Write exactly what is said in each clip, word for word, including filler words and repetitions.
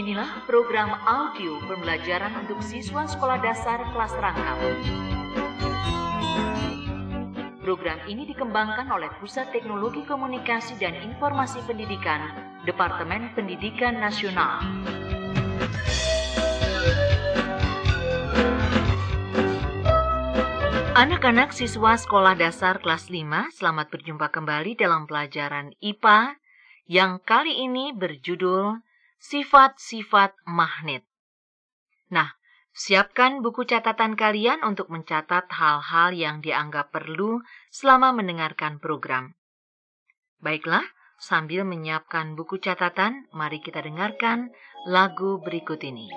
Inilah program audio pembelajaran untuk siswa sekolah dasar kelas rangkap. Program ini dikembangkan oleh Pusat Teknologi Komunikasi dan Informasi Pendidikan, Departemen Pendidikan Nasional. Anak-anak siswa sekolah dasar kelas lima, selamat berjumpa kembali dalam pelajaran I P A yang kali ini berjudul Sifat-sifat magnet. Nah, siapkan buku catatan kalian untuk mencatat hal-hal yang dianggap perlu selama mendengarkan program. Baiklah, sambil menyiapkan buku catatan, mari kita dengarkan lagu berikut ini.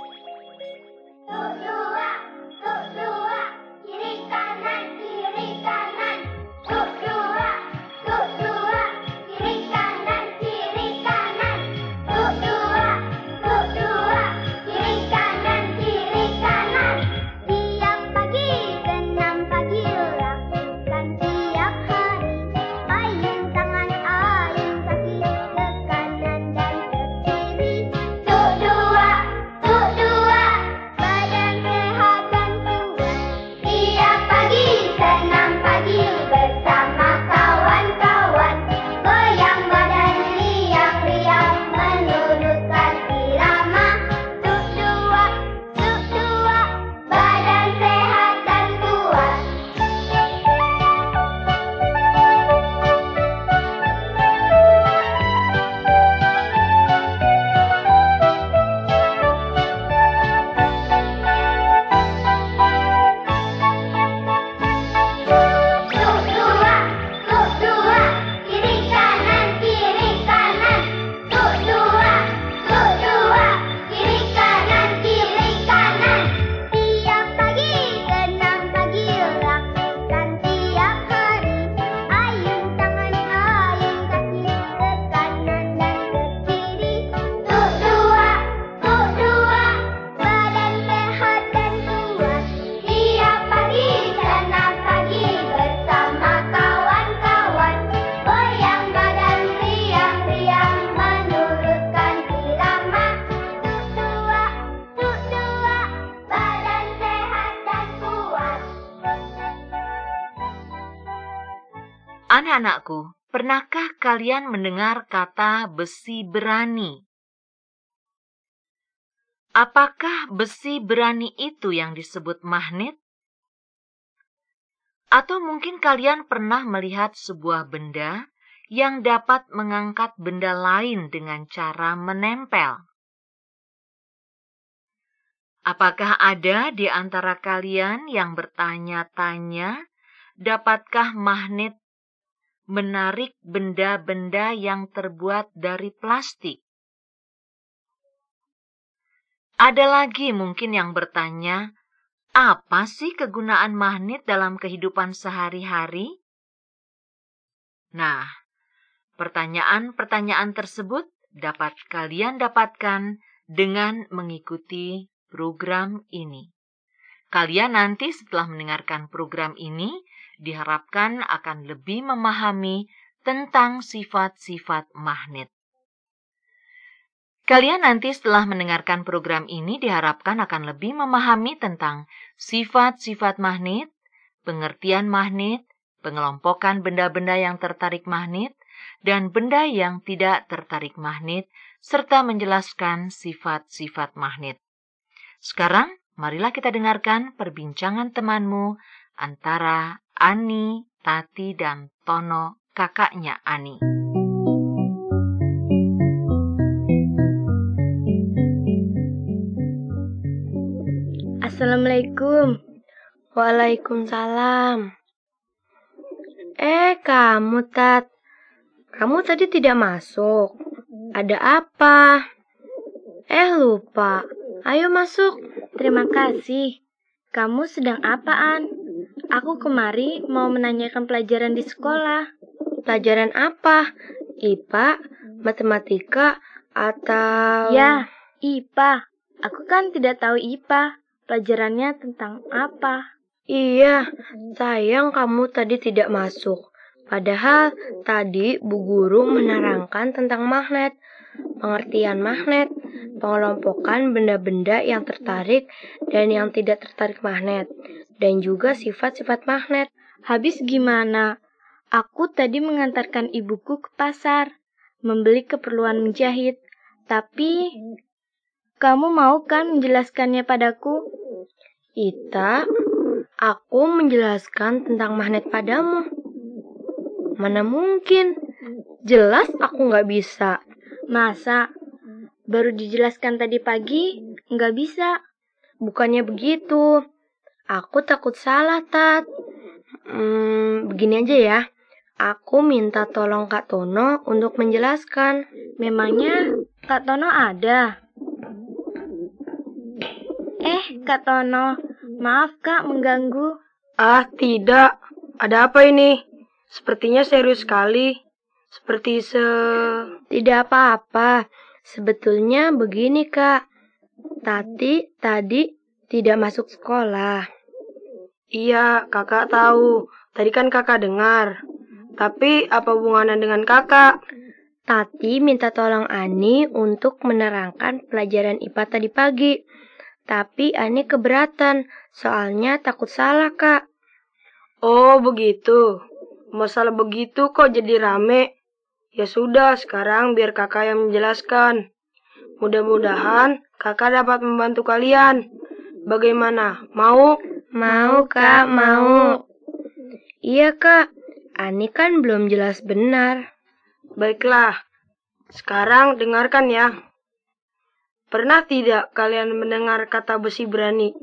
Anak-anakku, pernahkah kalian mendengar kata besi berani? Apakah besi berani itu yang disebut magnet? Atau mungkin kalian pernah melihat sebuah benda yang dapat mengangkat benda lain dengan cara menempel? Apakah ada di antara kalian yang bertanya-tanya, dapatkah magnet menarik benda-benda yang terbuat dari plastik? Ada lagi mungkin yang bertanya, apa sih kegunaan magnet dalam kehidupan sehari-hari? Nah, pertanyaan-pertanyaan tersebut dapat kalian dapatkan dengan mengikuti program ini. Kalian nanti setelah mendengarkan program ini, diharapkan akan lebih memahami tentang sifat-sifat magnet. Kalian nanti setelah mendengarkan program ini diharapkan akan lebih memahami tentang sifat-sifat magnet, pengertian magnet, pengelompokan benda-benda yang tertarik magnet, dan benda yang tidak tertarik magnet, serta menjelaskan sifat-sifat magnet. Sekarang, marilah kita dengarkan perbincangan temanmu antara Ani, Tati, dan Tono, kakaknya Ani. Assalamualaikum. Waalaikumsalam. Eh, kamu, Tat. Kamu tadi tidak masuk. Ada apa? Eh, lupa. Ayo masuk. Terima kasih. Kamu sedang apaan? Aku kemari mau menanyakan pelajaran di sekolah. Pelajaran apa? I P A, matematika, atau... Ya, I P A. Aku kan tidak tahu I P A. Pelajarannya tentang apa? Iya, sayang kamu tadi tidak masuk. Padahal tadi Bu Guru menerangkan tentang magnet. pengertian magnet, pengelompokan benda-benda yang tertarik dan yang tidak tertarik magnet, dan juga sifat-sifat magnet. Habis gimana? Aku tadi mengantarkan ibuku ke pasar, membeli keperluan menjahit. Tapi, kamu mau kan menjelaskannya padaku? Ita, aku menjelaskan tentang magnet padamu. Mana mungkin? Jelas aku nggak bisa. Masa? Baru dijelaskan tadi pagi, nggak bisa. Bukannya begitu. Aku takut salah, Tat. Hmm, begini aja ya. Aku minta tolong Kak Tono untuk menjelaskan. Memangnya Kak Tono ada? Eh, Kak Tono, maaf Kak mengganggu. Ah, tidak. Ada apa ini? Sepertinya serius sekali. Seperti se... Tidak apa-apa. Sebetulnya begini, Kak. Tati tadi tidak masuk sekolah. Iya, kakak tahu. Tadi kan kakak dengar. Tapi apa hubungannya dengan kakak? Tati minta tolong Ani untuk menerangkan pelajaran I P A tadi pagi. Tapi Ani keberatan, soalnya takut salah, Kak. Oh, begitu. Masalah begitu kok jadi rame. Ya sudah, sekarang biar kakak yang menjelaskan. Mudah-mudahan kakak dapat membantu kalian. Bagaimana? Mau? Mau, Kak, mau. Iya, Kak. Ani kan belum jelas benar. Baiklah. Sekarang dengarkan ya. Pernah tidak kalian mendengar kata besi berani?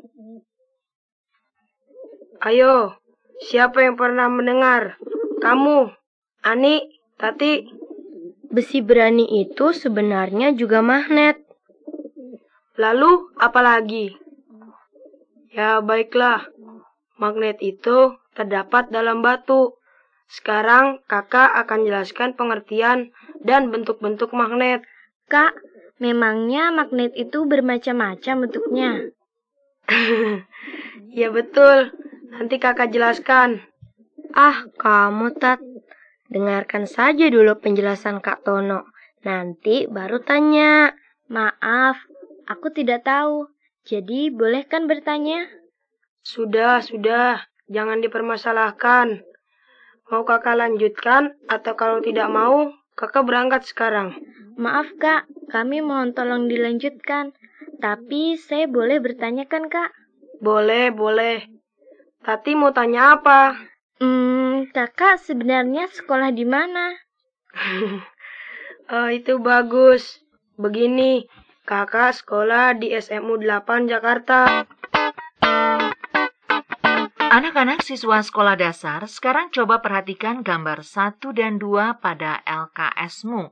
Ayo, siapa yang pernah mendengar? Kamu, Ani, Tati. Besi berani itu sebenarnya juga magnet. Lalu apa lagi? Ya baiklah, magnet itu terdapat dalam batu. Sekarang kakak akan jelaskan pengertian dan bentuk-bentuk magnet. Kak, memangnya magnet itu bermacam-macam bentuknya? Ya betul, nanti kakak jelaskan. Ah, kamu Tat. Dengarkan saja dulu penjelasan Kak Tono. Nanti baru tanya. Maaf, aku tidak tahu. Jadi boleh kan bertanya? Sudah, sudah. Jangan dipermasalahkan. Mau kakak lanjutkan atau kalau tidak mau, kakak berangkat sekarang. Maaf Kak, kami mohon tolong dilanjutkan. Tapi saya boleh bertanya kan Kak? Boleh, boleh. Tati mau tanya apa? Hmm, kakak sebenarnya sekolah di mana? Oh, itu bagus. Begini, kakak sekolah di S M U delapan Jakarta. Anak-anak siswa sekolah dasar, sekarang coba perhatikan gambar satu dan dua pada L K S-mu.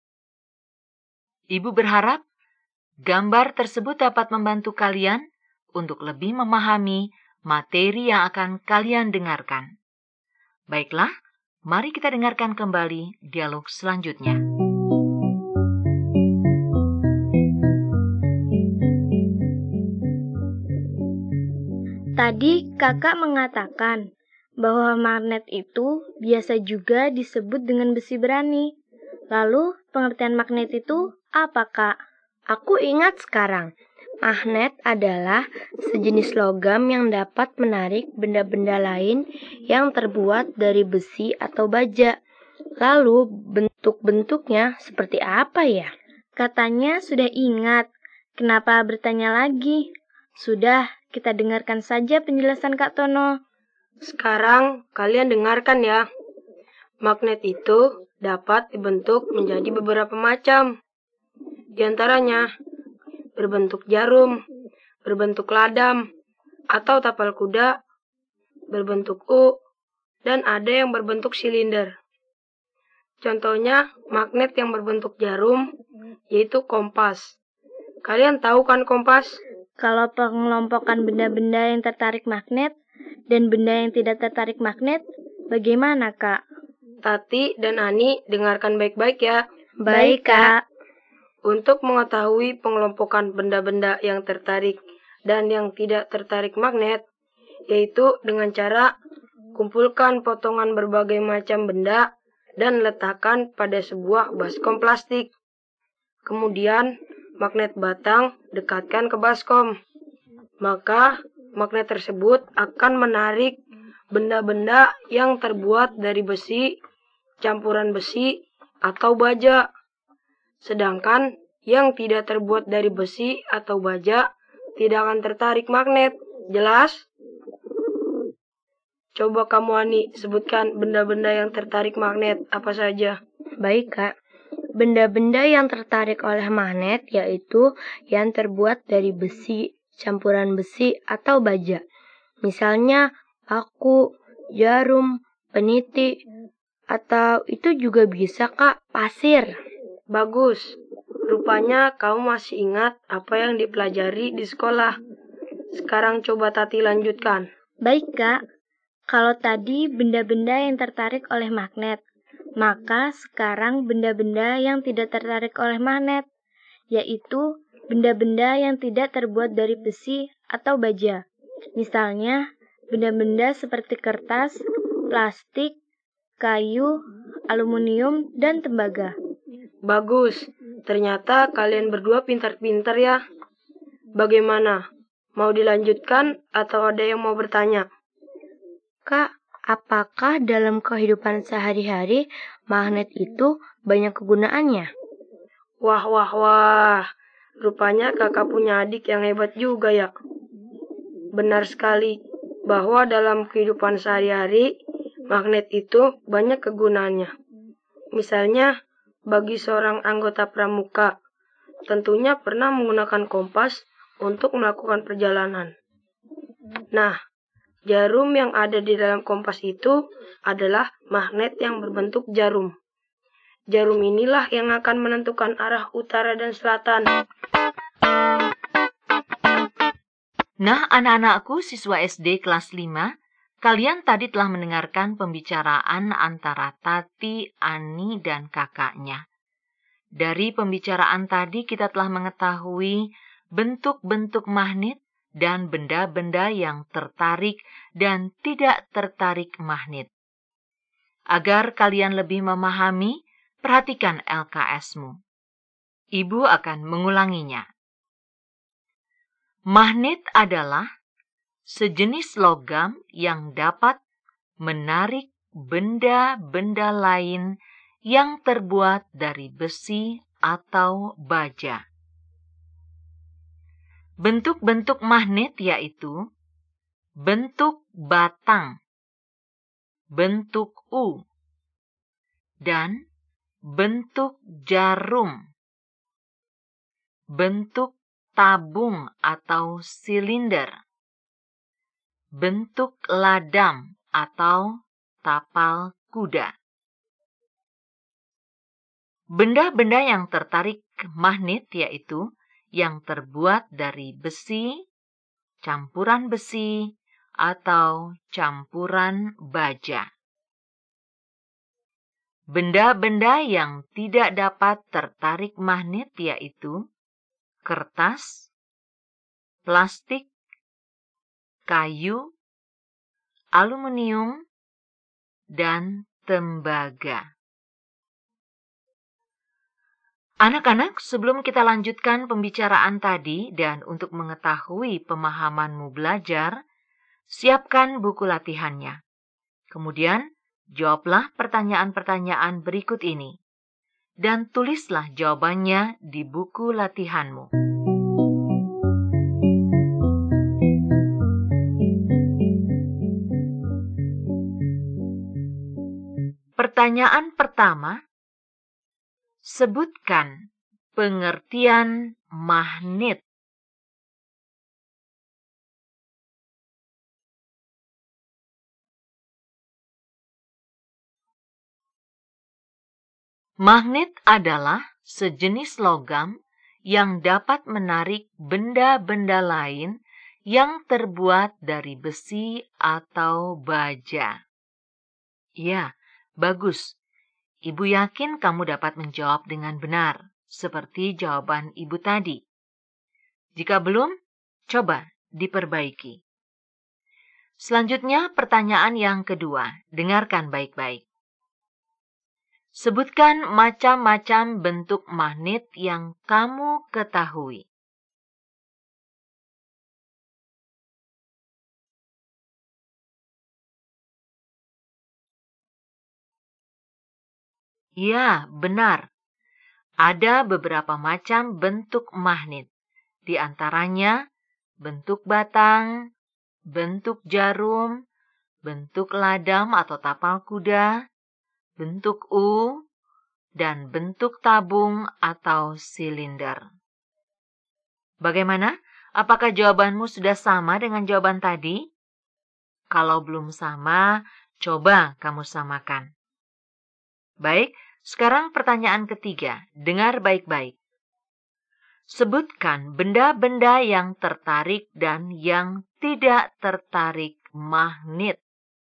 Ibu berharap gambar tersebut dapat membantu kalian untuk lebih memahami materi yang akan kalian dengarkan. Baiklah, mari kita dengarkan kembali dialog selanjutnya. Tadi kakak mengatakan bahwa magnet itu biasa juga disebut dengan besi berani. Lalu pengertian magnet itu apa Kak? Aku ingat sekarang. Magnet adalah sejenis logam yang dapat menarik benda-benda lain yang terbuat dari besi atau baja. Lalu bentuk-bentuknya seperti apa ya? Katanya sudah ingat. Kenapa bertanya lagi? Sudah, kita dengarkan saja penjelasan Kak Tono. Sekarang kalian dengarkan ya. Magnet itu dapat dibentuk menjadi beberapa macam. Di antaranya berbentuk jarum, berbentuk ladam, atau tapal kuda, berbentuk U, dan ada yang berbentuk silinder. Contohnya magnet yang berbentuk jarum, yaitu kompas. Kalian tahu kan kompas? Kalau pengelompokan benda-benda yang tertarik magnet dan benda yang tidak tertarik magnet, bagaimana, Kak? Tati dan Ani, dengarkan baik-baik ya. Baik, Kak. Untuk mengetahui pengelompokan benda-benda yang tertarik dan yang tidak tertarik magnet, yaitu dengan cara kumpulkan potongan berbagai macam benda dan letakkan pada sebuah baskom plastik. Kemudian, magnet batang dekatkan ke baskom. Maka, magnet tersebut akan menarik benda-benda yang terbuat dari besi, campuran besi, atau baja. Sedangkan yang tidak terbuat dari besi atau baja tidak akan tertarik magnet. Jelas? Coba kamu, Ani, sebutkan benda-benda yang tertarik magnet apa saja. Baik, Kak. Benda-benda yang tertarik oleh magnet yaitu yang terbuat dari besi, campuran besi, atau baja. Misalnya paku, jarum, peniti, atau itu juga bisa, Kak, pasir. Bagus. Rupanya kamu masih ingat apa yang dipelajari di sekolah. Sekarang coba Tati lanjutkan. Baik, Kak. Kalau tadi benda-benda yang tertarik oleh magnet, maka sekarang benda-benda yang tidak tertarik oleh magnet, yaitu benda-benda yang tidak terbuat dari besi atau baja. Misalnya, benda-benda seperti kertas, plastik, kayu, aluminium, dan tembaga. Bagus. Ternyata kalian berdua pintar-pintar ya. Bagaimana? Mau dilanjutkan atau ada yang mau bertanya? Kak, apakah dalam kehidupan sehari-hari magnet itu banyak kegunaannya? Wah, wah, wah. Rupanya kakak punya adik yang hebat juga ya. Benar sekali bahwa dalam kehidupan sehari-hari magnet itu banyak kegunaannya. Misalnya, bagi seorang anggota pramuka, tentunya pernah menggunakan kompas untuk melakukan perjalanan. Nah, jarum yang ada di dalam kompas itu adalah magnet yang berbentuk jarum. Jarum inilah yang akan menentukan arah utara dan selatan. Nah, anak-anakku siswa S D kelas lima, kalian tadi telah mendengarkan pembicaraan antara Tati, Ani, dan kakaknya. Dari pembicaraan tadi kita telah mengetahui bentuk-bentuk magnet dan benda-benda yang tertarik dan tidak tertarik magnet. Agar kalian lebih memahami, perhatikan L K S-mu. Ibu akan mengulanginya. Magnet adalah sejenis logam yang dapat menarik benda-benda lain yang terbuat dari besi atau baja. Bentuk-bentuk magnet yaitu bentuk batang, bentuk U, dan bentuk jarum, bentuk tabung atau silinder, bentuk ladam atau tapal kuda. Benda-benda yang tertarik magnet yaitu yang terbuat dari besi, campuran besi, atau campuran baja. Benda-benda yang tidak dapat tertarik magnet yaitu kertas, plastik, kayu, aluminium, dan tembaga. Anak-anak, sebelum kita lanjutkan pembicaraan tadi dan untuk mengetahui pemahamanmu belajar, siapkan buku latihannya. Kemudian, jawablah pertanyaan-pertanyaan berikut ini. Dan tulislah jawabannya di buku latihanmu. Pertanyaan pertama. Sebutkan pengertian magnet. Magnet adalah sejenis logam yang dapat menarik benda-benda lain yang terbuat dari besi atau baja. Ya, bagus. Ibu yakin kamu dapat menjawab dengan benar, seperti jawaban ibu tadi. Jika belum, coba diperbaiki. Selanjutnya, pertanyaan yang kedua. Dengarkan baik-baik. Sebutkan macam-macam bentuk magnet yang kamu ketahui. Ya, benar. Ada beberapa macam bentuk magnet. Di antaranya bentuk batang, bentuk jarum, bentuk ladam atau tapal kuda, bentuk U, dan bentuk tabung atau silinder. Bagaimana? Apakah jawabanmu sudah sama dengan jawaban tadi? Kalau belum sama, coba kamu samakan. Baik, sekarang pertanyaan ketiga. Dengar baik-baik. Sebutkan benda-benda yang tertarik dan yang tidak tertarik magnet.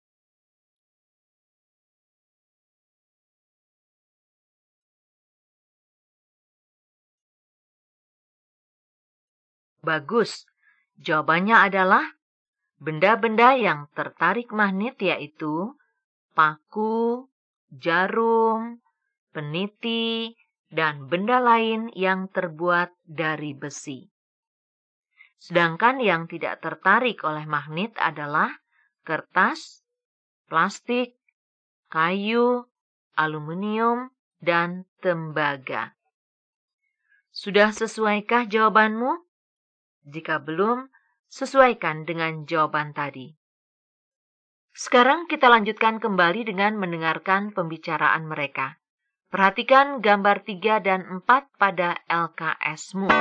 Bagus. Jawabannya adalah benda-benda yang tertarik magnet yaitu paku, jarum, peniti, dan benda lain yang terbuat dari besi. Sedangkan yang tidak tertarik oleh magnet adalah kertas, plastik, kayu, aluminium, dan tembaga. Sudah sesuaikah jawabanmu? Jika belum, sesuaikan dengan jawaban tadi. Sekarang kita lanjutkan kembali dengan mendengarkan pembicaraan mereka. Perhatikan gambar tiga dan empat pada L K S-mu.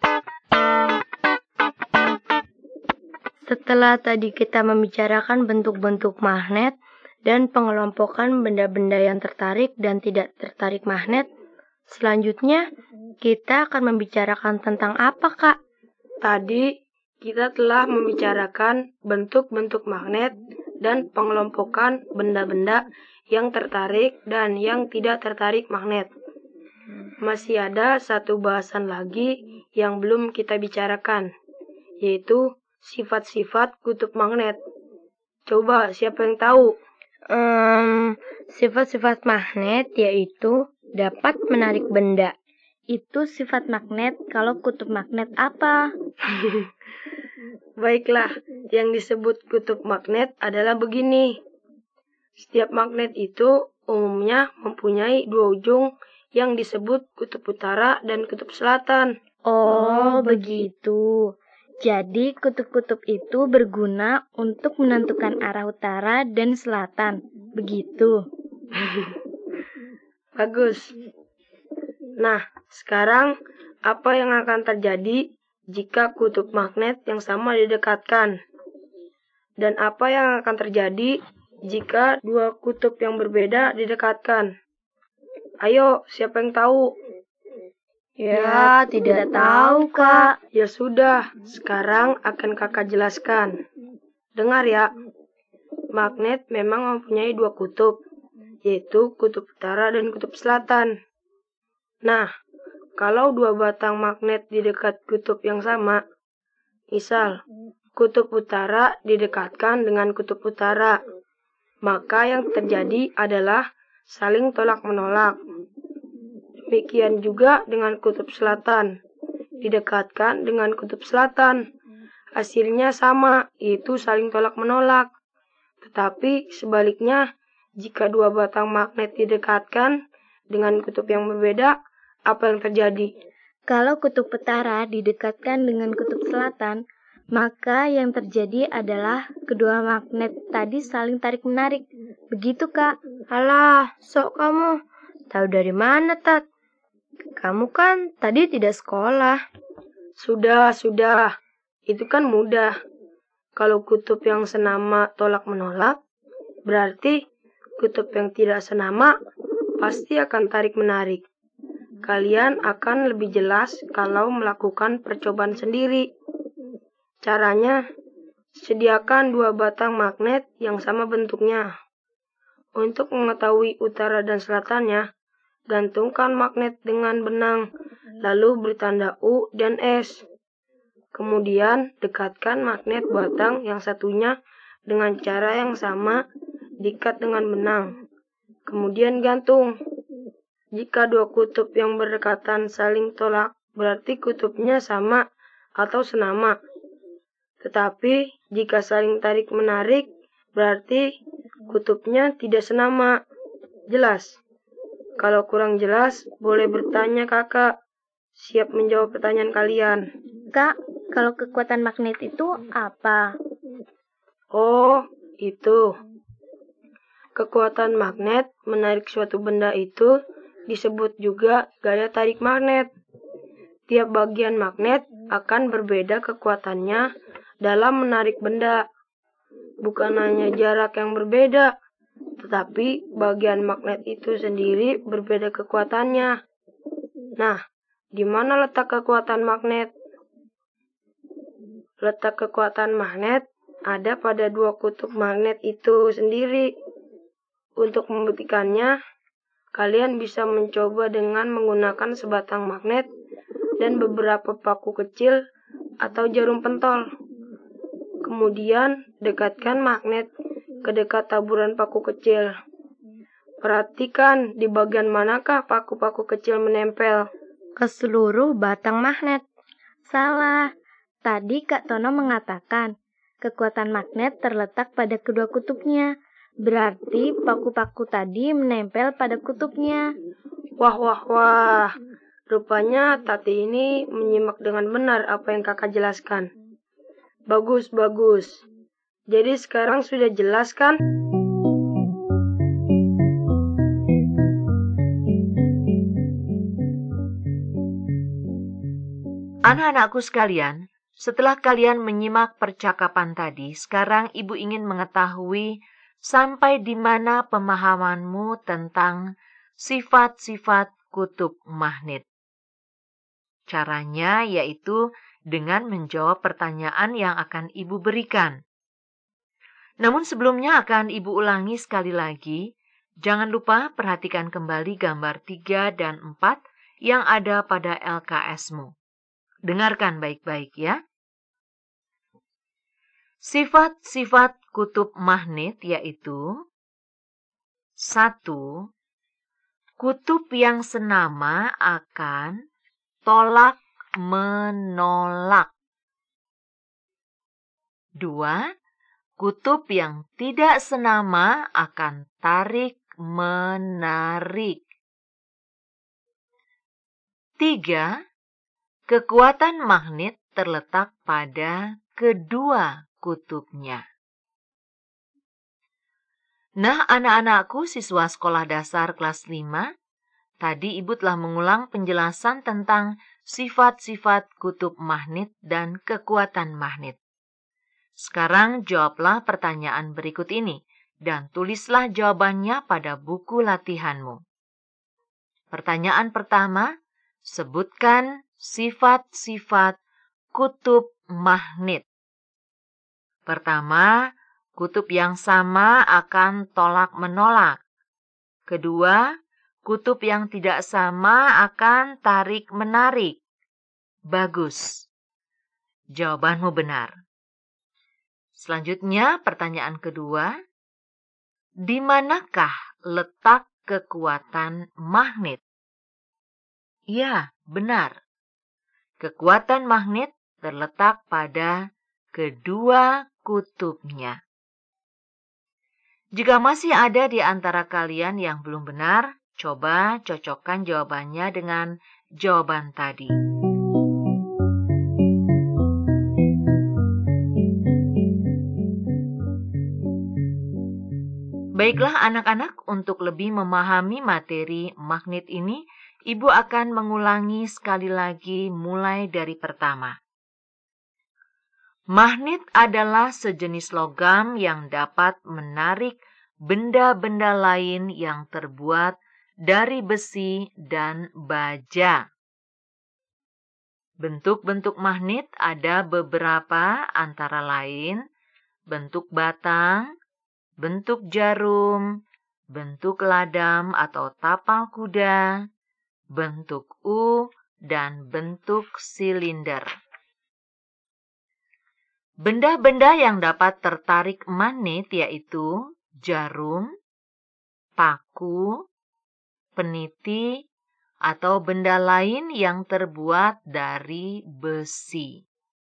Setelah tadi kita membicarakan bentuk-bentuk magnet dan pengelompokan benda-benda yang tertarik dan tidak tertarik magnet, selanjutnya kita akan membicarakan tentang apa, Kak? Tadi kita telah membicarakan bentuk-bentuk magnet dan pengelompokan benda-benda yang tertarik dan yang tidak tertarik magnet. Masih ada satu bahasan lagi yang belum kita bicarakan, yaitu sifat-sifat kutub magnet. Coba siapa yang tahu? Um, sifat-sifat magnet yaitu dapat menarik benda. Itu sifat magnet. Kalau kutub magnet apa? Baiklah, yang disebut kutub magnet adalah begini. Setiap magnet itu umumnya mempunyai dua ujung yang disebut kutub utara dan kutub selatan. Oh, begitu. Jadi kutub-kutub itu berguna untuk menentukan arah utara dan selatan. Begitu. Bagus. Nah, sekarang apa yang akan terjadi jika kutub magnet yang sama didekatkan? Dan apa yang akan terjadi jika dua kutub yang berbeda didekatkan? Ayo, siapa yang tahu? Ya, tidak tahu, Kak. Ya sudah, sekarang akan kakak jelaskan. Dengar ya, magnet memang mempunyai dua kutub, yaitu kutub utara dan kutub selatan. Nah, kalau dua batang magnet di dekat kutub yang sama, misal kutub utara didekatkan dengan kutub utara, maka yang terjadi adalah saling tolak-menolak. Demikian juga dengan kutub selatan, didekatkan dengan kutub selatan. Hasilnya sama, yaitu saling tolak-menolak. Tetapi sebaliknya, jika dua batang magnet didekatkan dengan kutub yang berbeda, apa yang terjadi? Kalau kutub utara didekatkan dengan kutub selatan, maka yang terjadi adalah kedua magnet tadi saling tarik-menarik. Begitu, Kak. Alah, sok kamu. Tahu dari mana, Tat? Kamu kan tadi tidak sekolah. Sudah, sudah. Itu kan mudah. Kalau kutub yang senama tolak-menolak, berarti kutub yang tidak senama pasti akan tarik-menarik. Kalian akan lebih jelas kalau melakukan percobaan sendiri. Caranya, sediakan dua batang magnet yang sama bentuknya. Untuk mengetahui utara dan selatannya, gantungkan magnet dengan benang, lalu beri tanda U dan S. Kemudian, dekatkan magnet batang yang satunya dengan cara yang sama, diikat dengan benang. Kemudian gantung. jika dua kutub yang berdekatan saling tolak, berarti kutubnya sama atau senama. Tetapi jika saling tarik-menarik, berarti kutubnya tidak senama. Jelas? Kalau kurang jelas, boleh bertanya kakak. Siap menjawab pertanyaan kalian. Kak, kalau kekuatan magnet itu apa? Oh, itu. Kekuatan magnet menarik suatu benda itu disebut juga gaya tarik magnet. Tiap bagian magnet akan berbeda kekuatannya dalam menarik benda. Bukan hanya jarak yang berbeda, tetapi bagian magnet itu sendiri berbeda kekuatannya. Nah, di mana letak kekuatan magnet? Letak kekuatan magnet ada pada dua kutub magnet itu sendiri. Untuk membuktikannya, kalian bisa mencoba dengan menggunakan sebatang magnet dan beberapa paku kecil atau jarum pentol. Kemudian, dekatkan magnet ke dekat taburan paku kecil. Perhatikan di bagian manakah paku-paku kecil menempel. Ke seluruh batang magnet. Salah. Tadi Kak Tono mengatakan kekuatan magnet terletak pada kedua kutubnya. Berarti paku-paku tadi menempel pada kutubnya. Wah, wah, wah. Rupanya Tati ini menyimak dengan benar apa yang kakak jelaskan. Bagus, bagus. Jadi sekarang sudah jelas kan? Anak-anakku sekalian, setelah kalian menyimak percakapan tadi, sekarang Ibu ingin mengetahui sampai di mana pemahamanmu tentang sifat-sifat kutub magnet. Caranya yaitu dengan menjawab pertanyaan yang akan Ibu berikan. Namun sebelumnya akan Ibu ulangi sekali lagi, jangan lupa perhatikan kembali gambar tiga dan empat yang ada pada L K S-mu. Dengarkan baik-baik ya. Sifat-sifat kutub magnet yaitu satu. Kutub yang senama akan tolak-menolak. Dua. Kutub yang tidak senama akan tarik-menarik. Tiga. Kekuatan magnet terletak pada kedua kutubnya. Nah, anak-anakku siswa sekolah dasar kelas lima, tadi Ibu telah mengulang penjelasan tentang sifat-sifat kutub magnet dan kekuatan magnet. Sekarang jawablah pertanyaan berikut ini dan tulislah jawabannya pada buku latihanmu. Pertanyaan pertama, sebutkan sifat-sifat kutub magnet. Pertama, kutub yang sama akan tolak-menolak. Kedua, kutub yang tidak sama akan tarik-menarik. Bagus. Jawabanmu benar. Selanjutnya, pertanyaan kedua. Di manakah letak kekuatan magnet? Ya, benar. Kekuatan magnet terletak pada kedua kutubnya. Jika masih ada di antara kalian yang belum benar, coba cocokkan jawabannya dengan jawaban tadi. Baiklah anak-anak, untuk lebih memahami materi magnet ini, Ibu akan mengulangi sekali lagi mulai dari pertama. Magnet adalah sejenis logam yang dapat menarik benda-benda lain yang terbuat dari besi dan baja. Bentuk-bentuk magnet ada beberapa, antara lain bentuk batang, bentuk jarum, bentuk ladam atau tapal kuda, bentuk U, dan bentuk silinder. Benda-benda yang dapat tertarik magnet yaitu jarum, paku, peniti, atau benda lain yang terbuat dari besi.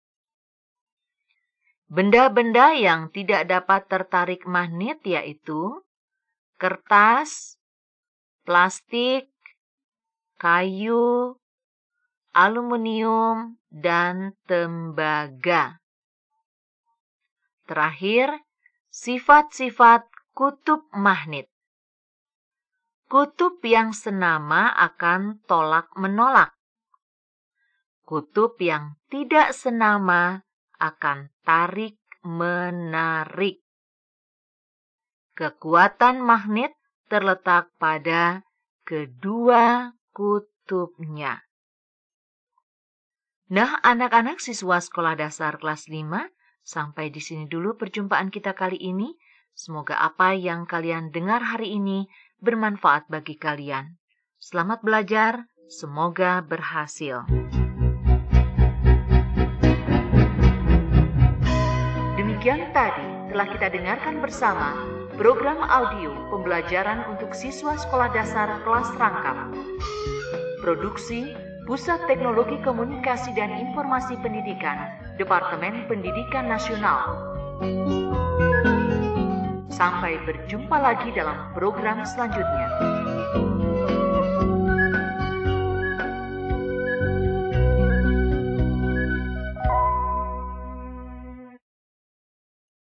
Benda-benda yang tidak dapat tertarik magnet yaitu kertas, plastik, kayu, aluminium, dan tembaga. Terakhir, sifat-sifat kutub magnet. Kutub yang senama akan tolak-menolak. Kutub yang tidak senama akan tarik-menarik. Kekuatan magnet terletak pada kedua kutubnya. Nah, anak-anak siswa sekolah dasar kelas lima, sampai di sini dulu perjumpaan kita kali ini. Semoga apa yang kalian dengar hari ini bermanfaat bagi kalian. Selamat belajar, semoga berhasil. Demikian tadi telah kita dengarkan bersama program audio pembelajaran untuk siswa sekolah dasar kelas rangkap. Produksi Pusat Teknologi Komunikasi dan Informasi Pendidikan, Departemen Pendidikan Nasional. Sampai berjumpa lagi dalam program selanjutnya.